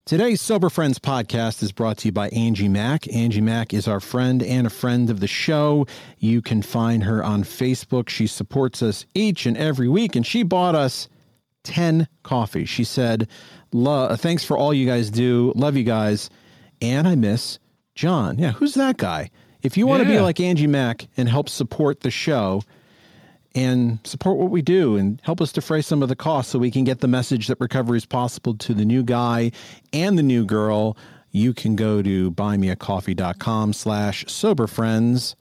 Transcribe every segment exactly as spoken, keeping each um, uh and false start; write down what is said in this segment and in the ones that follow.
Today's Sober Friends podcast is brought to you by Angie Mack. Angie Mack is our friend and a friend of the show. You can find her on Facebook. She supports us each and every week, and she bought us ten coffees. She said, Lo- thanks for all you guys do. Love you guys. And I miss John. Yeah, who's that guy? If you want to Yeah. be like Angie Mack and help support the show and support what we do and help us defray some of the costs so we can get the message that recovery is possible to the new guy and the new girl, you can go to buymeacoffee.com slash soberfriendspod.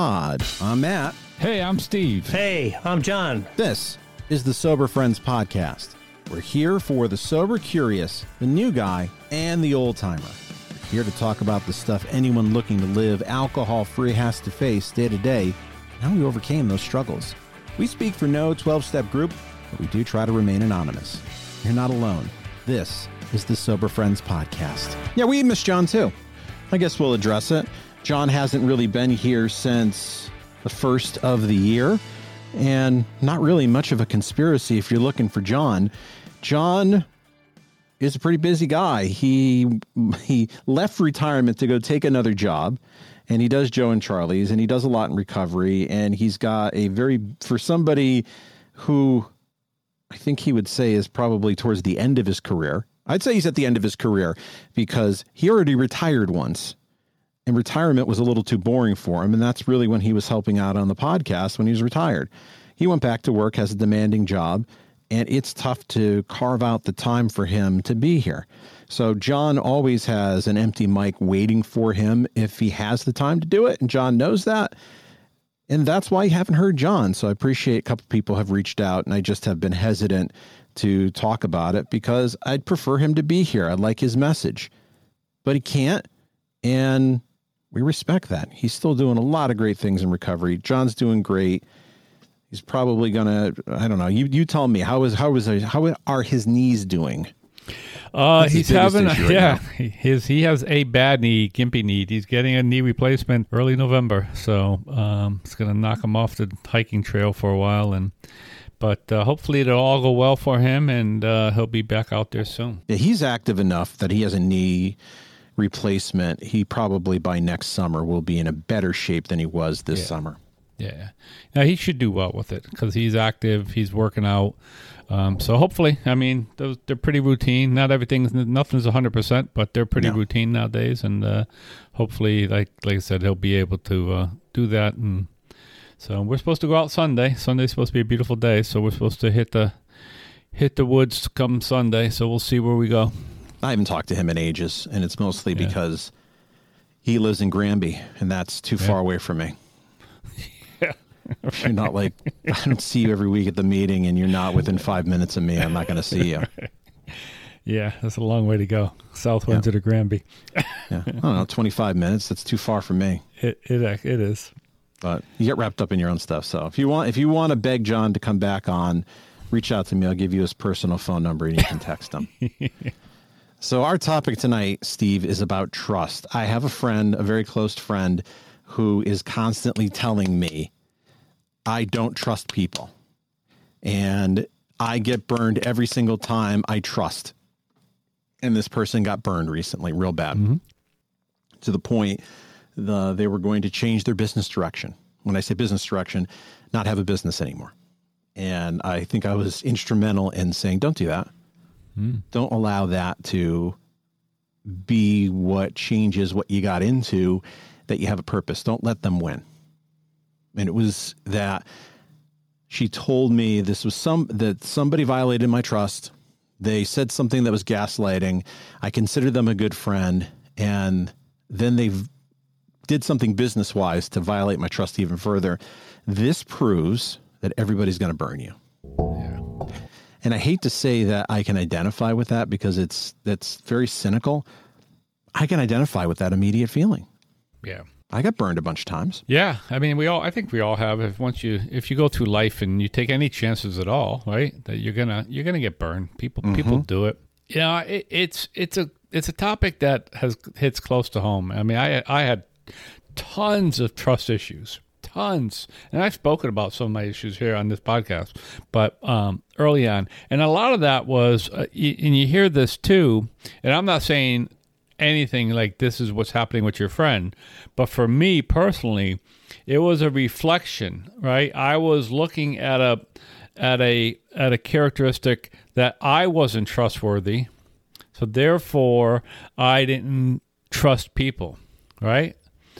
I'm Matt. Hey, I'm Steve. Hey, I'm John. This is the Sober Friends Podcast. We're here for the sober curious, the new guy, and the old timer. We're here to talk about the stuff anyone looking to live alcohol-free has to face day to day and how we overcame those struggles. We speak for no twelve-step group, but we do try to remain anonymous. You're not alone. This is the Sober Friends Podcast. Yeah, we miss John too. I guess we'll address it. John hasn't really been here since the first of the year, and not really much of a conspiracy if you're looking for John. John is a pretty busy guy. He he left retirement to go take another job. And he does Joe and Charlie's, and he does a lot in recovery. And he's got a very, for somebody who I think he would say is probably towards the end of his career. I'd say he's at the end of his career because he already retired once. And retirement was a little too boring for him. And that's really when he was helping out on the podcast when he was retired. He went back to work, has a demanding job, and it's tough to carve out the time for him to be here. So John always has an empty mic waiting for him if he has the time to do it. And John knows that. And that's why you haven't heard John. So I appreciate a couple people have reached out, and I just have been hesitant to talk about it because I'd prefer him to be here. I like his message, but he can't. And we respect that. He's still doing a lot of great things in recovery. John's doing great. He's probably going to, I don't know. You, you tell me, how is, how is, how are his knees doing? Uh, he's having, right yeah, now. his he has a bad knee, gimpy knee. He's getting a knee replacement early November, so um, it's going to knock him off the hiking trail for a while. And but uh, hopefully it'll all go well for him, and uh, he'll be back out there soon. Yeah, he's active enough that he has a knee replacement. He probably by next summer will be in a better shape than he was this yeah. summer. Yeah, now he should do well with it because he's active. He's working out. Um, so hopefully, I mean, those, they're pretty routine. Not everything's, nothing's one hundred percent, but they're pretty no. routine nowadays. And uh, hopefully, like like I said, he'll be able to uh, do that. And so we're supposed to go out Sunday. Sunday's supposed to be a beautiful day, so we're supposed to hit the hit the woods come Sunday. So we'll see where we go. I haven't talked to him in ages, and it's mostly yeah. because he lives in Granby, and that's too yeah. far away from me. You're not like, I don't see you every week at the meeting and you're not within five minutes of me. I'm not going to see you. Yeah, that's a long way to go. South Windsor yeah. to Granby. yeah. I don't know, twenty-five minutes. That's too far for me. It, it it is. But you get wrapped up in your own stuff. So if you want, if you want to beg John to come back on, reach out to me. I'll give you his personal phone number and you can text him. So our topic tonight, Steve, is about trust. I have a friend, a very close friend, who is constantly telling me, I don't trust people, and I get burned every single time I trust. And this person got burned recently, real bad, mm-hmm. to the point the they were going to change their business direction. When I say business direction, not have a business anymore. And I think I was instrumental in saying, don't do that. Mm. Don't allow that to be what changes what you got into, that you have a purpose. Don't let them win. And it was that she told me this was some that somebody violated my trust. They said something that was gaslighting. I considered them a good friend. And then they did something business wise to violate my trust even further. This proves that everybody's going to burn you. Yeah. And I hate to say that I can identify with that because it's that's very cynical. I can identify with that immediate feeling. Yeah. I got burned a bunch of times. Yeah, I mean, we all. I think we all have. If once you, if you go through life and you take any chances at all, right, that you're gonna you're gonna get burned. People mm-hmm. people do it. Yeah, you know, it, it's it's a it's a topic that has hits close to home. I mean, I I had tons of trust issues, tons. And I've spoken about some of my issues here on this podcast, but um, early on. And a lot of that was, uh, y- and you hear this too, and I'm not saying anything like this is what's happening with your friend, but for me personally, it was a reflection, right? I was looking at a at a at a characteristic that I wasn't trustworthy, so therefore I didn't trust people, right?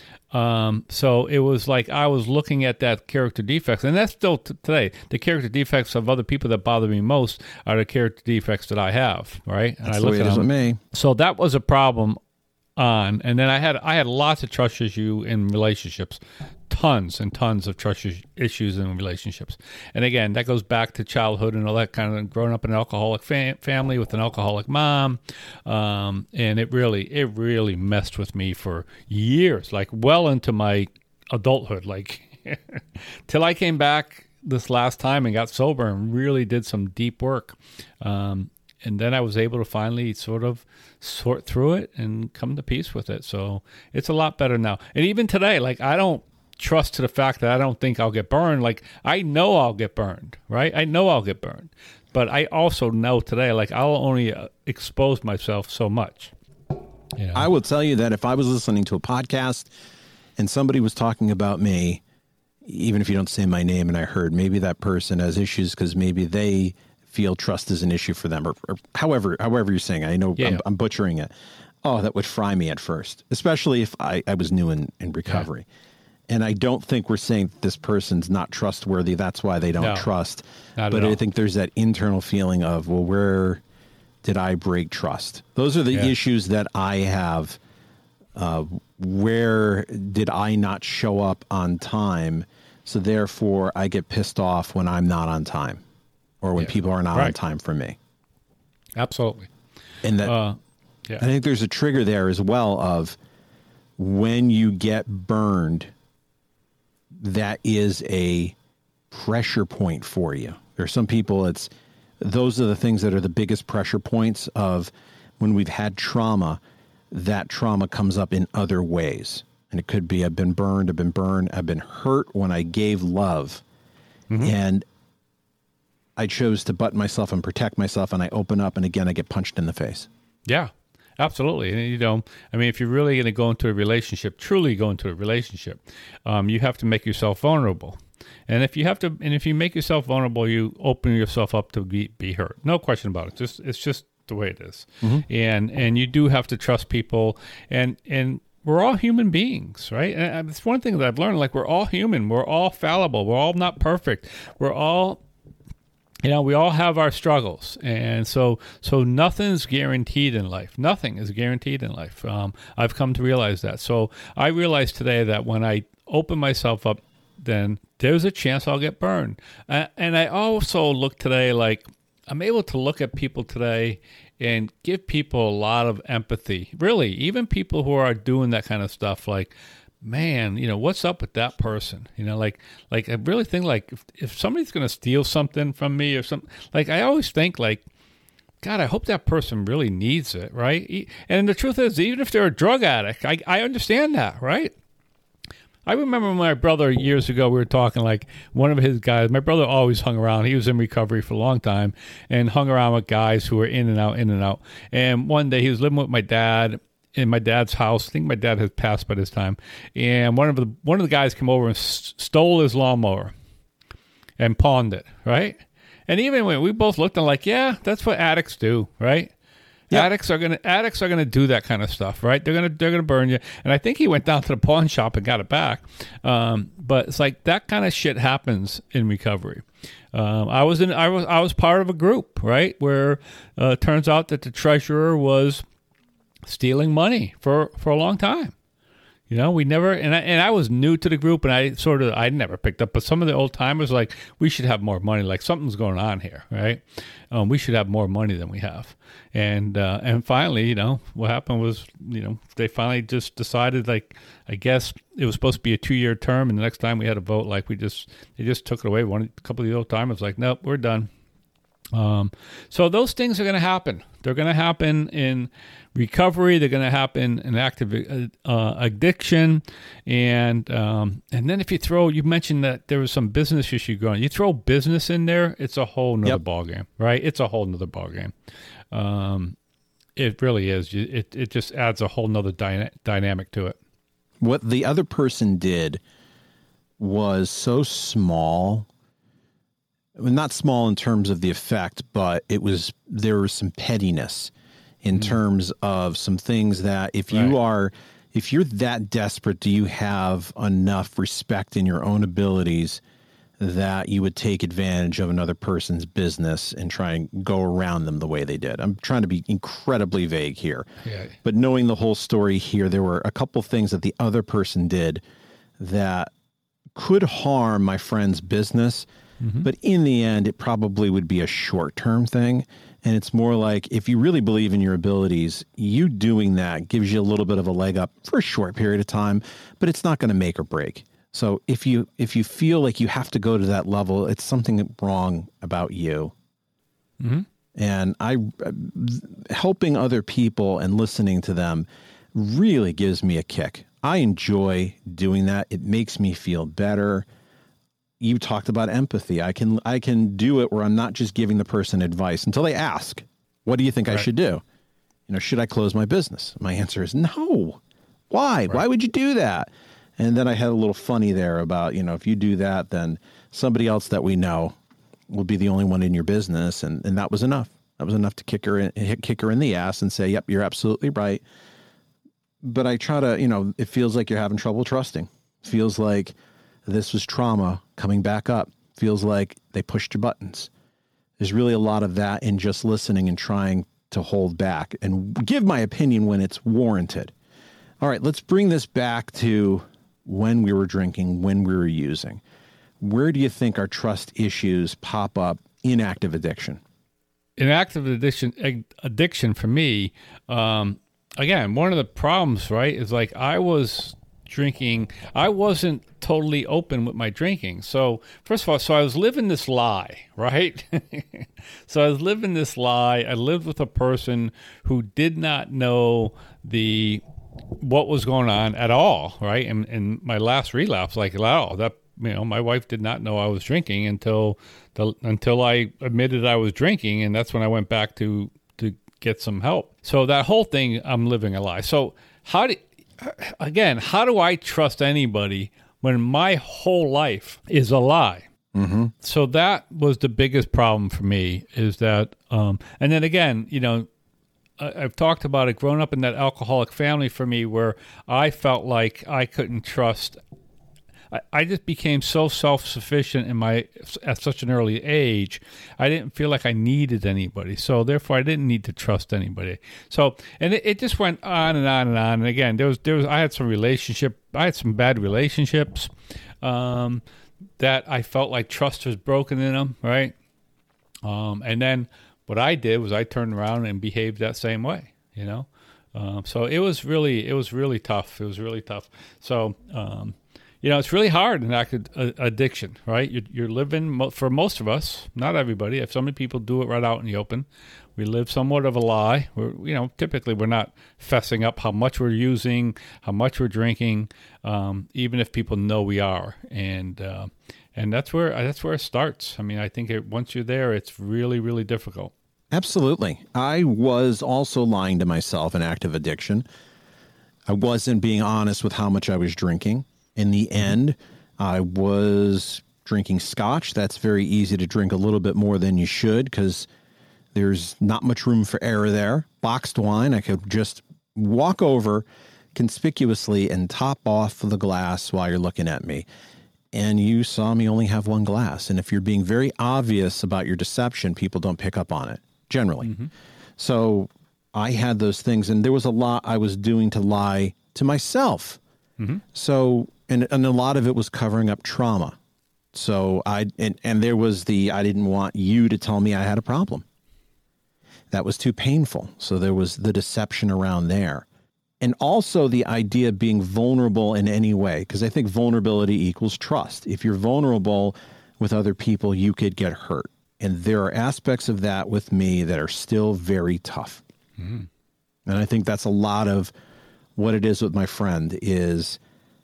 Um, so it was like I was looking at that character defects, and that's still t- today. The character defects of other people that bother me most are the character defects that I have, right? And That's I the look way at it is them. with me. So that was a problem on, and then I had I had lots of trust issues in relationships, tons and tons of trust issues in relationships. And again, that goes back to childhood and all that kind of growing up in an alcoholic fam- family with an alcoholic mom, um, and it really it really messed with me for years, like well into my adulthood, like till I came back this last time and got sober and really did some deep work. Um, And then I was able to finally sort of sort through it and come to peace with it. So it's a lot better now. And even today, like I don't trust to the fact that I don't think I'll get burned. Like I know I'll get burned, right? I know I'll get burned. But I also know today, like I'll only uh, expose myself so much. You know? I will tell you that if I was listening to a podcast and somebody was talking about me, even if you don't say my name and I heard maybe that person has issues because maybe they feel trust is an issue for them, or, or however however you're saying. I know yeah. I'm, I'm butchering it. Oh, that would fry me at first, especially if I, I was new in, in recovery. Yeah. And I don't think we're saying this person's not trustworthy. That's why they don't no, trust. Not but at all. I think there's that internal feeling of, well, where did I break trust? Those are the yeah. issues that I have. Uh, where did I not show up on time? So therefore I get pissed off when I'm not on time. Or when yeah. people are not right. on time for me. Absolutely. And that, uh, yeah. I think there's a trigger there as well of when you get burned, that is a pressure point for you. There are some people, it's those are the things that are the biggest pressure points of when we've had trauma, that trauma comes up in other ways. And it could be I've been burned, I've been burned, I've been hurt when I gave love. Mm-hmm. And I chose to button myself and protect myself, and I open up, and again, I get punched in the face. Yeah, absolutely. And, you know, I mean, if you're really going to go into a relationship, truly go into a relationship, um, you have to make yourself vulnerable. And if you have to, and if you make yourself vulnerable, you open yourself up to be, be hurt. No question about it. Just it's just the way it is. Mm-hmm. And and you do have to trust people, and and. We're all human beings, right? And it's one thing that I've learned, like we're all human. We're all fallible. We're all not perfect. We're all, you know, we all have our struggles. And so so nothing's guaranteed in life. Nothing is guaranteed in life. Um, I've come to realize that. So I realized today that when I open myself up, then there's a chance I'll get burned. Uh, and I also look today like I'm able to look at people today and give people a lot of empathy. Really, even people who are doing that kind of stuff, like, man, you know, what's up with that person? You know, like, like I really think like if, if somebody's going to steal something from me or something, like I always think like, God, I hope that person really needs it, right? And the truth is, even if they're a drug addict, I, I understand that, right? I remember my brother years ago, we were talking like one of his guys, my brother always hung around. He was in recovery for a long time and hung around with guys who were in and out, in and out. And one day he was living with my dad in my dad's house. I think my dad had passed by this time. And one of the, one of the guys came over and s- stole his lawnmower and pawned it, right? And even when we both looked at like, yeah, that's what addicts do, right? Yep. Addicts are gonna addicts are gonna do that kind of stuff, right? They're gonna they're gonna burn you. And I think he went down to the pawn shop and got it back. Um, but it's like that kind of shit happens in recovery. Um, I was in I was I was part of a group, right, where uh, it turns out that the treasurer was stealing money for, for a long time. You know, we never, and I, and I was new to the group, and I sort of, I never picked up, but some of the old timers like, we should have more money, like something's going on here, right? Um, we should have more money than we have. And, uh, and finally, you know, what happened was, you know, they finally just decided, like, I guess it was supposed to be a two-year term, and the next time we had a vote, like, we just, they just took it away. One, a couple of the old timers like, nope, we're done. Um, so those things are going to happen. They're going to happen in recovery. They're going to happen in active uh, addiction. And um, and then if you throw, you mentioned that there was some business issue going. You throw business in there, it's a whole nother Yep. ballgame, right? It's a whole nother ballgame. Um, it really is. It it just adds a whole nother dyna- dynamic to it. What the other person did was so small. Not small in terms of the effect, but it was there was some pettiness in mm. terms of some things that if you right. are if you're that desperate, do you have enough respect in your own abilities that you would take advantage of another person's business and try and go around them the way they did? I'm trying to be incredibly vague here. Yeah. But knowing the whole story here, there were a couple things that the other person did that could harm my friend's business. Mm-hmm. But in the end, it probably would be a short-term thing. And it's more like if you really believe in your abilities, you doing that gives you a little bit of a leg up for a short period of time, but it's not going to make or break. So if you if you feel like you have to go to that level, it's something wrong about you. Mm-hmm. And I helping other people and listening to them really gives me a kick. I enjoy doing that. It makes me feel better. You talked about empathy. I can I can do it where I'm not just giving the person advice until they ask, what do you think right. I should do? You know, should I close my business? My answer is no. Why? Right. Why would you do that? And then I had a little funny there about, you know, if you do that, then somebody else that we know will be the only one in your business. And, and that was enough. That was enough to kick her in, kick her in the ass and say, yep, you're absolutely right. But I try to, you know, it feels like you're having trouble trusting. Feels like this was trauma coming back up. Feels like they pushed your buttons. There's really a lot of that in just listening and trying to hold back and give my opinion when it's warranted. All right, let's bring this back to when we were drinking, when we were using. Where do you think our trust issues pop up in active addiction? In active addiction, addiction for me, um, again, one of the problems, right, is like I was drinking. I wasn't totally open with my drinking. So first of all, so I was living this lie, right? So I was living this lie. I lived with a person who did not know the what was going on at all, right? And in my last relapse, like, wow, that, you know, my wife did not know I was drinking until the until I admitted I was drinking, and that's when I went back to to get some help. So that whole thing, I'm living a lie. So how do again, how do I trust anybody when my whole life is a lie? Mm-hmm. So that was the biggest problem for me, is that, um, and then again, you know, I've talked about it, growing up in that alcoholic family for me, where I felt like I couldn't trust. I, I just became so self-sufficient in my at such an early age. I didn't feel like I needed anybody, so therefore I didn't need to trust anybody. So, and it, it just went on and on and on. And again, there was there was I had some relationship, I had some bad relationships um, that I felt like trust was broken in them, right? Um, and then. What I did was I turned around and behaved that same way, you know? Um, so it was really, it was really tough. It was really tough. So, um, you know, it's really hard in active addiction, right? You're, you're living, for most of us, not everybody. If so many people do it right out in the open, we live somewhat of a lie. We're, you know, typically we're not fessing up how much we're using, how much we're drinking, um, even if people know we are. And, uh, And that's where that's where it starts. I mean, I think it, once you're there, it's really, really difficult. Absolutely. I was also lying to myself in active addiction. I wasn't being honest with how much I was drinking. In the end, I was drinking scotch. That's very easy to drink a little bit more than you should because there's not much room for error there. Boxed wine, I could just walk over conspicuously and top off the glass while you're looking at me. And you saw me only have one glass. And if you're being very obvious about your deception, people don't pick up on it, generally. Mm-hmm. So I had those things, and there was a lot I was doing to lie to myself. Mm-hmm. So, and, and a lot of it was covering up trauma. So I, and, and there was the, I didn't want you to tell me I had a problem. That was too painful. So there was the deception around there. And also the idea of being vulnerable in any way, because I think vulnerability equals trust. If you're vulnerable with other people, you could get hurt. And there are aspects of that with me that are still very tough. Mm-hmm. And I think that's a lot of what it is with my friend is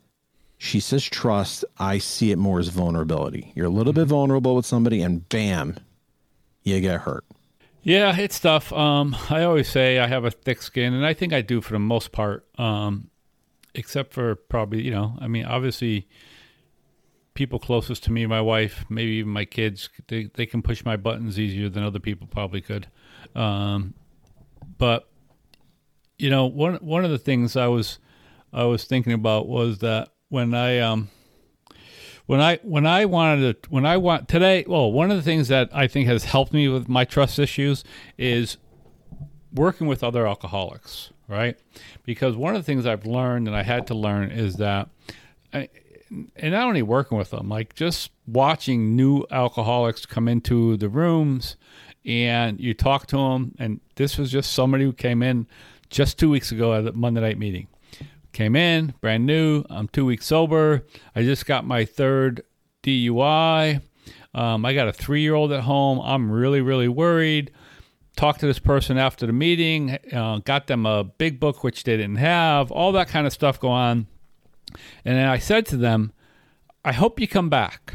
she says trust. I see it more as vulnerability. You're a little mm-hmm. bit vulnerable with somebody and bam, you get hurt. Yeah, it's tough. Um, I always say I have a thick skin, and I think I do for the most part, um, except for probably, you know, I mean, obviously people closest to me, my wife, maybe even my kids, they, they can push my buttons easier than other people probably could. Um, but, you know, one one of the things I was I was thinking about was that when I um when I when I wanted to when I want today, well, one of the things that I think has helped me with my trust issues is working with other alcoholics, right? Because one of the things I've learned and I had to learn is that I, and not only working with them, like just watching new alcoholics come into the rooms and you talk to them. And this was just somebody who came in just two weeks ago at the Monday night meeting. Came in, brand new. I'm two weeks sober. I just got my third D U I. Um, I got a three-year-old at home. I'm really, really worried. Talked to this person after the meeting. Uh, got them a big book, which they didn't have. All that kind of stuff go on. And then I said to them, I hope you come back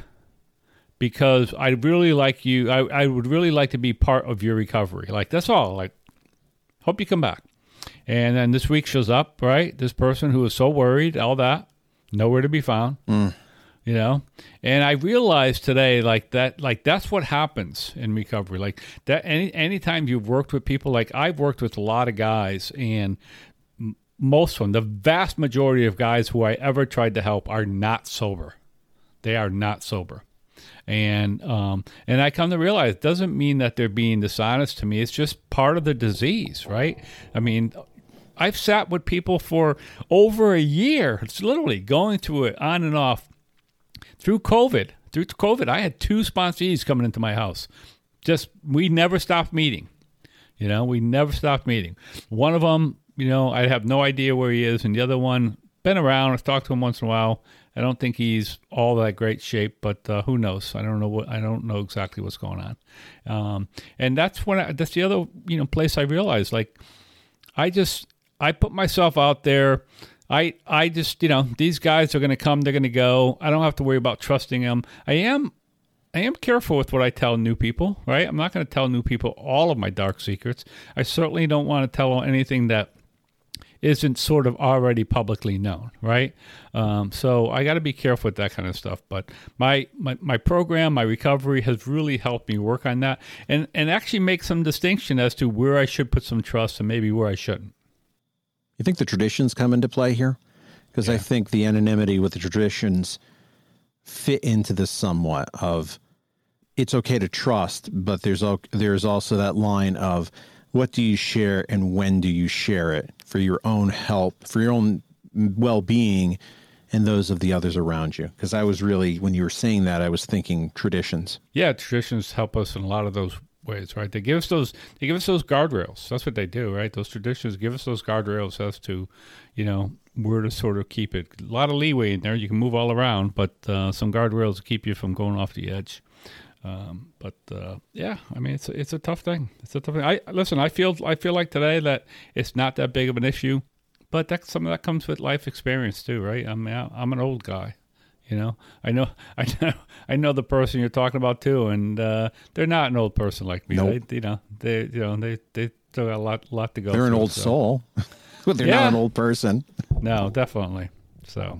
because I'd really like you. I, I would really like to be part of your recovery. Like, that's all. Like, hope you come back. And then this week shows up, right? This person who was so worried, all that, nowhere to be found, mm. you know? And I realized today, like that, like that's what happens in recovery. Like that, any anytime you've worked with people, like I've worked with a lot of guys, and most of them, the vast majority of guys who I ever tried to help are not sober. They are not sober. And um, and I come to realize it doesn't mean that they're being dishonest to me. It's just part of the disease, right? I mean, I've sat with people for over a year. It's literally going through it on and off. Through COVID, through COVID, I had two sponsees coming into my house. Just, we never stopped meeting. You know, we never stopped meeting. One of them, you know, I have no idea where he is. And the other one, been around. I've talked to him once in a while. I don't think he's all that great shape, but uh, who knows? I don't know what I don't know exactly what's going on. Um, and that's when I, that's the other you know place I realized. Like, I just I put myself out there. I I just you know these guys are going to come. They're going to go. I don't have to worry about trusting them. I am I am careful with what I tell new people. Right? I'm not going to tell new people all of my dark secrets. I certainly don't want to tell anything that isn't sort of already publicly known, right? Um, so I got to be careful with that kind of stuff. But my, my my program, my recovery has really helped me work on that and, and actually make some distinction as to where I should put some trust and maybe where I shouldn't. You think the traditions come into play here? Because yeah. I think the anonymity with the traditions fit into this somewhat of it's okay to trust, but there's there's also that line of what do you share and when do you share it for your own help, for your own well-being and those of the others around you? Because I was really, when you were saying that, I was thinking traditions. Yeah, traditions help us in a lot of those ways, right? They give us those, they give us those guardrails. That's what they do, right? Those traditions give us those guardrails as to, you know, where to sort of keep it. A lot of leeway in there. You can move all around, but uh, some guardrails to keep you from going off the edge. Um, but, uh, yeah, I mean, it's, it's a tough thing. It's a tough thing. I listen, I feel, I feel like today that it's not that big of an issue, but that some of that comes with life experience too, right? I mean, I'm an old guy, you know, I know, I know, I know the person you're talking about too. And, uh, they're not an old person like me. Nope. They, you know, they, you know, they, they still got a lot, lot to go. They're through, an old so. soul, but they're yeah. not an old person. No, definitely. So.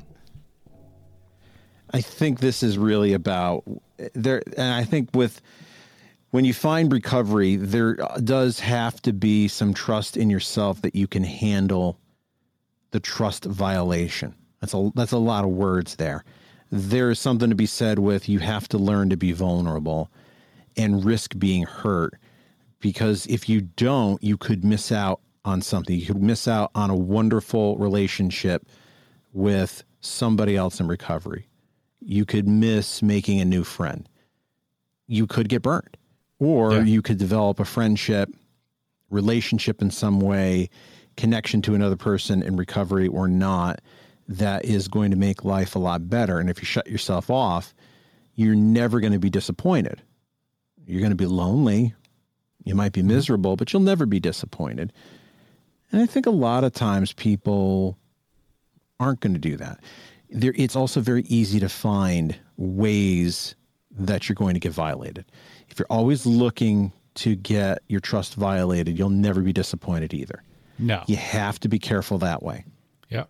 I think this is really about there. And I think with, when you find recovery, there does have to be some trust in yourself that you can handle the trust violation. That's a, that's a lot of words there. There is something to be said with, you have to learn to be vulnerable and risk being hurt, because if you don't, you could miss out on something. You could miss out on a wonderful relationship with somebody else in recovery. You could miss making a new friend. You could get burned, or yeah. you could develop a friendship, relationship in some way, connection to another person in recovery or not, that is going to make life a lot better. And if you shut yourself off, you're never going to be disappointed. You're going to be lonely. You might be miserable, but you'll never be disappointed. And I think a lot of times people aren't going to do that. There, it's also very easy to find ways that you're going to get violated. If you're always looking to get your trust violated, you'll never be disappointed either. No. You have to be careful that way. Yeah.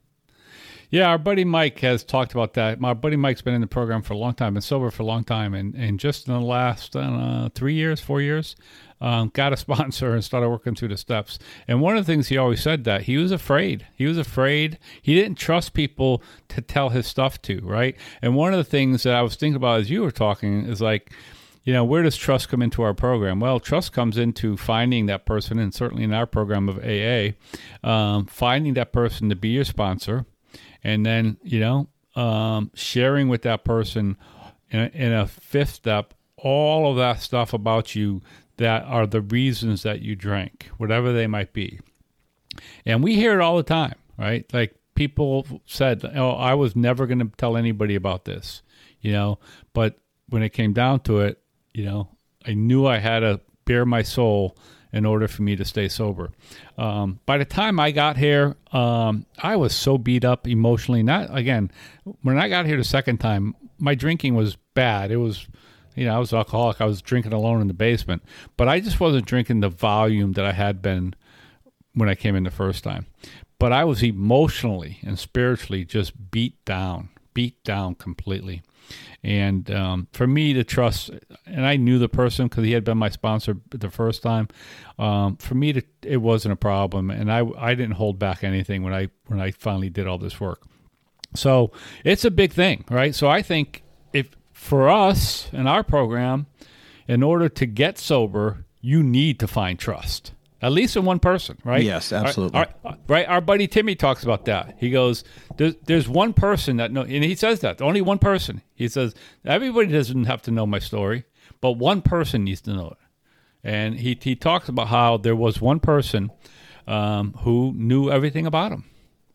Yeah, our buddy Mike has talked about that. My buddy Mike's been in the program for a long time, been sober for a long time, and, and just in the last, I don't know, three years, four years, um, got a sponsor and started working through the steps. And one of the things he always said that he was afraid. He was afraid. He didn't trust people to tell his stuff to, right? And one of the things that I was thinking about as you were talking is like, you know, where does trust come into our program? Well, trust comes into finding that person, and certainly in our program of A A, um, finding that person to be your sponsor, and then, you know, um, sharing with that person in a, in a fifth step all of that stuff about you that are the reasons that you drank, whatever they might be. And we hear it all the time, right? Like people said, oh, I was never going to tell anybody about this, you know, but when it came down to it, you know, I knew I had to bare my soul in order for me to stay sober. Um, by the time I got here, um, I was so beat up emotionally. Not again, when I got here the second time, my drinking was bad. It was, you know, I was alcoholic. I was drinking alone in the basement, but I just wasn't drinking the volume that I had been when I came in the first time. But I was emotionally and spiritually just beat down, beat down completely. And um, for me to trust, and I knew the person because he had been my sponsor the first time. Um, for me, to, it wasn't a problem, and I I didn't hold back anything when I when I finally did all this work. So it's a big thing, right? So I think if for us in our program, in order to get sober, you need to find trust. At least in one person, right? Yes, absolutely. Our, our, right. Our buddy Timmy talks about that. He goes, there's, there's one person that know, and he says that, only one person. He says, everybody doesn't have to know my story, but one person needs to know it. And he, he talks about how there was one person um, who knew everything about him.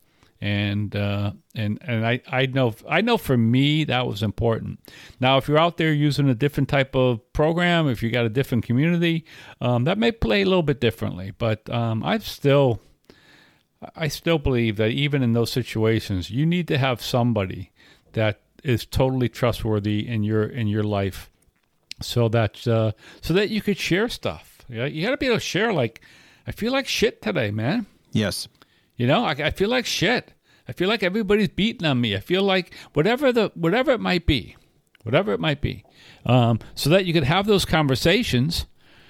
And uh, and and I, I know I know for me that was important. Now, if you're out there using a different type of program, if you got a different community, um, that may play a little bit differently. But um, I still I still believe that even in those situations, you need to have somebody that is totally trustworthy in your in your life, so that uh, so that you could share stuff. You know, you got to be able to share. Like, I feel like shit today, man. Yes. You know, I, I feel like shit. I feel like everybody's beating on me. I feel like whatever the whatever it might be, whatever it might be, um, so that you could have those conversations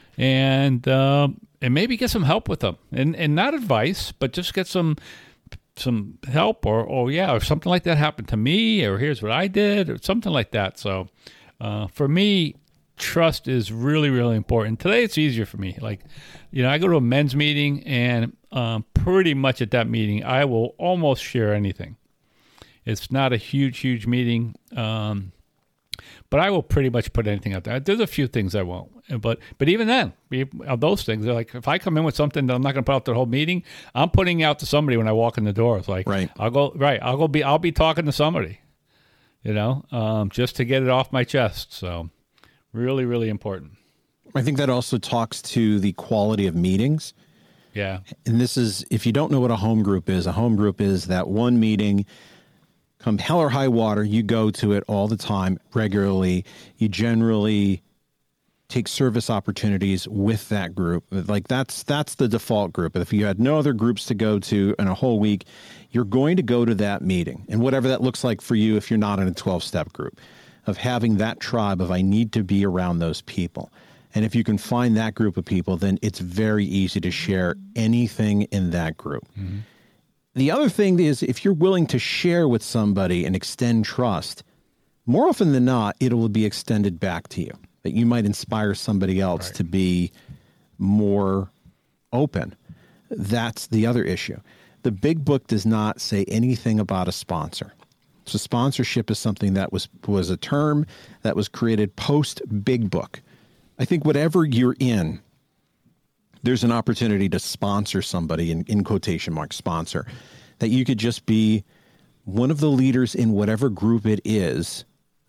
and um, and maybe get some help with them, and and not advice, but just get some some help, or or yeah, or something like that happened to me, or here's what I did, or something like that. So uh, for me, trust is really, really important. Today it's easier for me. Like, you know, I go to a men's meeting, and um, pretty much at that meeting, I will almost share anything. It's not a huge, huge meeting, um, but I will pretty much put anything out there. There's a few things I won't, but but even then, of those things, they're like, if I come in with something that I'm not going to put out the whole meeting, I'm putting it out to somebody when I walk in the door. It's like, right. I'll go right. I'll go be. I'll be talking to somebody, you know, um, just to get it off my chest. So. Really, really important. I think that also talks to the quality of meetings. Yeah. And this is, if you don't know what a home group is, a home group is that one meeting, come hell or high water, you go to it all the time, regularly. You generally take service opportunities with that group. Like that's that's the default group. If you had no other groups to go to in a whole week, you're going to go to that meeting. And whatever that looks like for you if you're not in a twelve-step group. Of having that tribe of I need to be around those people. And if you can find that group of people, then it's very easy to share anything in that group. Mm-hmm. The other thing is if you're willing to share with somebody and extend trust, more often than not, it will be extended back to you. That you might inspire somebody else right. to be more open. That's the other issue. The big book does not say anything about a sponsor. So sponsorship is something that was was a term that was created post Big Book. I think whatever you're in, there's an opportunity to sponsor somebody, in, in quotation marks, sponsor, that you could just be one of the leaders in whatever group it is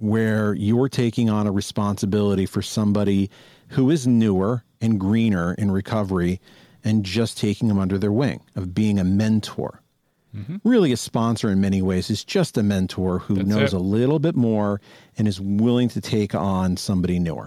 where you're taking on a responsibility for somebody who is newer and greener in recovery and just taking them under their wing, of being a mentor. Mm-hmm. Really a sponsor in many ways is just a mentor who That's knows it. a little bit more and is willing to take on somebody newer.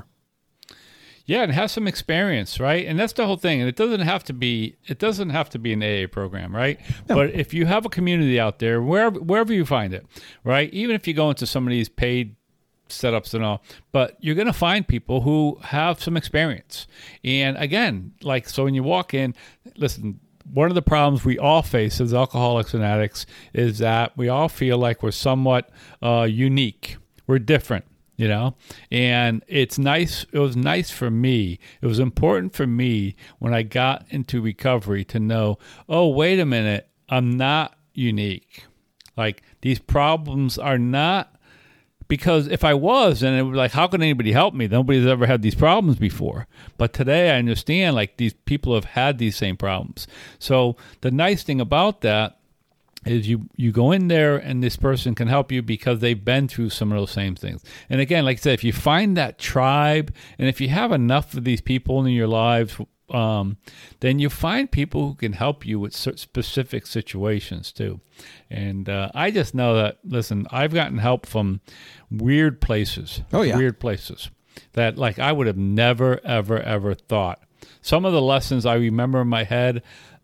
Yeah, and have some experience, right? And that's the whole thing. And it doesn't have to be it doesn't have to be an A A program, right? No. But if you have a community out there, wherever wherever you find it, right? Even if you go into some of these paid setups and all, but you're going to find people who have some experience. And again, like, so when you walk in, listen, one of the problems we all face as alcoholics and addicts is that we all feel like we're somewhat uh, unique. We're different. You know, and it's nice. It was nice for me. It was important for me when I got into recovery to know, oh, wait a minute, I'm not unique. Like, these problems are not, because if I was, then it would be like, how can anybody help me? Nobody's ever had these problems before. But today I understand, like, these people have had these same problems. So the nice thing about that is you, you go in there and this person can help you because they've been through some of those same things. And again, like I said, if you find that tribe, and if you have enough of these people in your lives, um, then you find people who can help you with specific situations too. And uh, I just know that, listen, I've gotten help from weird places. Oh, yeah. Weird places that, like, I would have never, ever, ever thought. Some of the lessons I remember in my head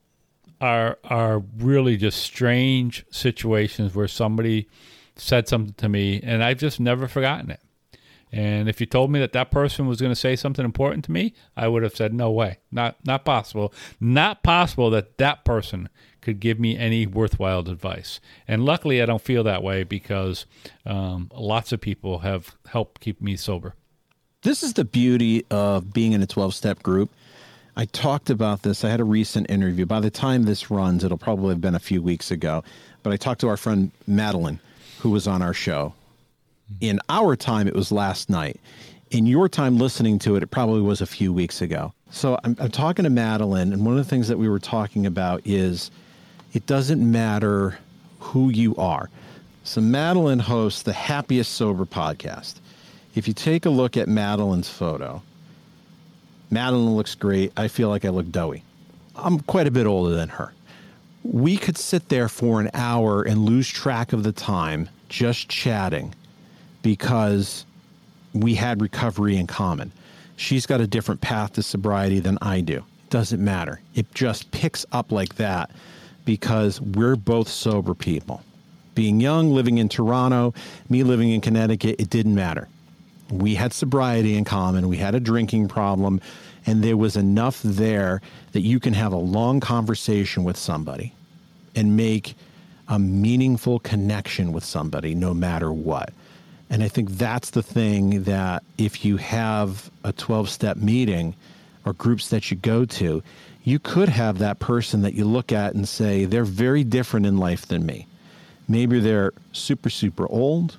are are really just strange situations where somebody said something to me, and I've just never forgotten it. And if you told me that that person was going to say something important to me, I would have said, no way, not not possible. Not possible that that person could give me any worthwhile advice. And luckily, I don't feel that way because um, lots of people have helped keep me sober. This is the beauty of being in a twelve-step group. I talked about this. I had a recent interview. By the time this runs, it'll probably have been a few weeks ago. But I talked to our friend Madeline, who was on our show. In our time, it was last night. In your time listening to it, it probably was a few weeks ago. So I'm, I'm talking to Madeline, and one of the things that we were talking about is it doesn't matter who you are. So Madeline hosts the Happiest Sober podcast. If you take a look at Madeline's photo, Madeline looks great. I feel like I look doughy. I'm quite a bit older than her. We could sit there for an hour and lose track of the time just chatting because we had recovery in common. She's got a different path to sobriety than I do. It doesn't matter. It just picks up like that because we're both sober people. Being young, living in Toronto, me living in Connecticut, it didn't matter. We had sobriety in common. We had a drinking problem, and there was enough there that you can have a long conversation with somebody and make a meaningful connection with somebody no matter what. And I think that's the thing that if you have a twelve-step meeting or groups that you go to, you could have that person that you look at and say, they're very different in life than me. Maybe they're super, super old,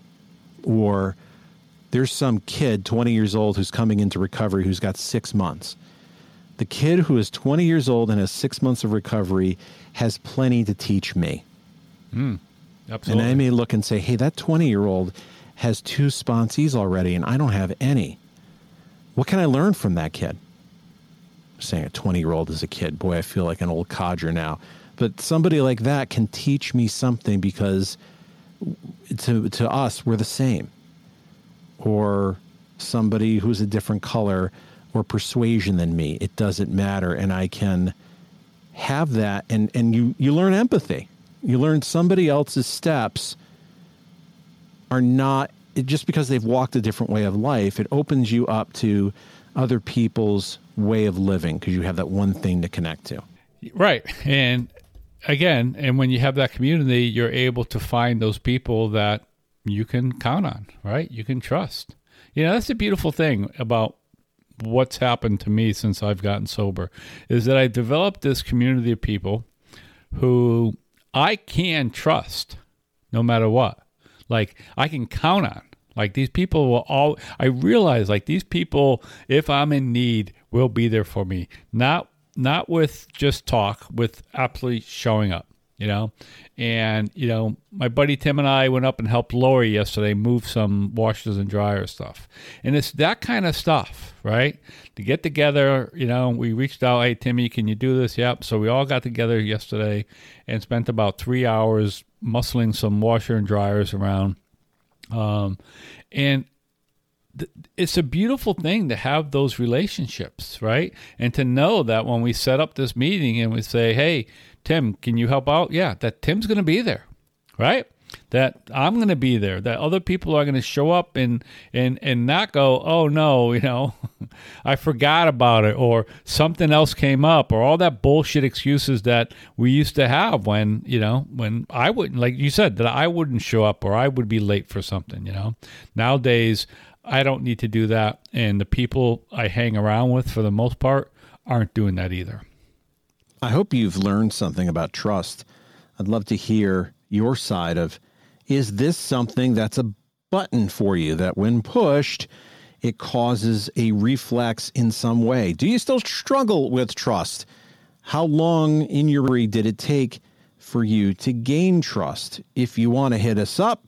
or there's some kid, twenty years old, who's coming into recovery who's got six months. The kid who is twenty years old and has six months of recovery has plenty to teach me. Mm, absolutely. And I may look and say, hey, that twenty-year-old has two sponsees already, and I don't have any. What can I learn from that kid? I'm saying a twenty-year-old is a kid. Boy, I feel like an old codger now. But somebody like that can teach me something because to to us, we're the same. Or somebody who's a different color or persuasion than me. It doesn't matter. And I can have that. And, and you, you learn empathy. You learn somebody else's steps are not, just because they've walked a different way of life, it opens you up to other people's way of living because you have that one thing to connect to. Right. And again, and when you have that community, you're able to find those people that you can count on, right? You can trust. You know, that's the beautiful thing about what's happened to me since I've gotten sober, is that I developed this community of people who I can trust no matter what. Like, I can count on. Like, these people will all, I realize, like, these people, if I'm in need, will be there for me. Not, not with just talk, with absolutely showing up. you know. And, you know, my buddy Tim and I went up and helped Lori yesterday move some washers and dryer stuff. And it's that kind of stuff, right? To get together, you know, we reached out, hey, Timmy, can you do this? Yep. So we all got together yesterday and spent about three hours muscling some washer and dryers around. Um, and th- it's a beautiful thing to have those relationships, right? And to know that when we set up this meeting and we say, hey, Tim, can you help out? Yeah, that Tim's going to be there, right? That I'm going to be there, that other people are going to show up and, and, and not go, oh, no, you know, I forgot about it, or something else came up, or all that bullshit excuses that we used to have when, you know, when I wouldn't, like you said, that I wouldn't show up or I would be late for something, you know. Nowadays, I don't need to do that, and the people I hang around with, for the most part, aren't doing that either. I hope you've learned something about trust. I'd love to hear your side of, is this something that's a button for you that when pushed, it causes a reflex in some way? Do you still struggle with trust? How long in your career did it take for you to gain trust? If you want to hit us up,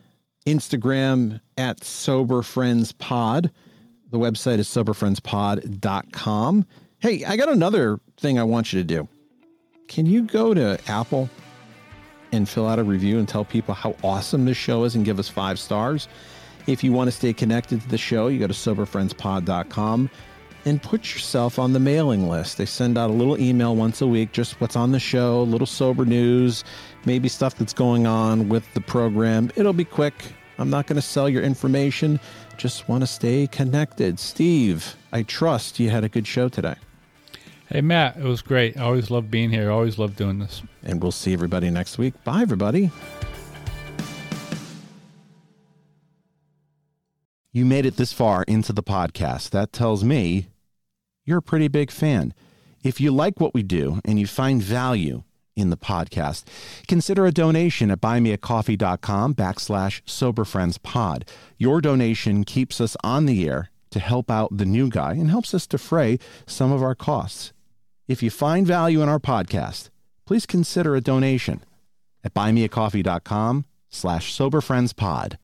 Instagram at Sober Friends Pod. The website is sober friends pod dot com. Hey, I got another thing I want you to do. Can you go to Apple and fill out a review and tell people how awesome this show is and give us five stars? If you want to stay connected to the show, you go to sober friends pod dot com and put yourself on the mailing list. They send out a little email once a week, just what's on the show, a little sober news, maybe stuff that's going on with the program. It'll be quick. I'm not going to sell your information. Just want to stay connected. Steve, I trust you had a good show today. Hey, Matt, it was great. I always love being here. I always love doing this. And we'll see everybody next week. Bye, everybody. You made it this far into the podcast. That tells me you're a pretty big fan. If you like what we do and you find value in the podcast, consider a donation at buymeacoffee.com backslash soberfriendspod. Your donation keeps us on the air to help out the new guy and helps us defray some of our costs. If you find value in our podcast, please consider a donation at buymeacoffee.com slash soberfriendspod.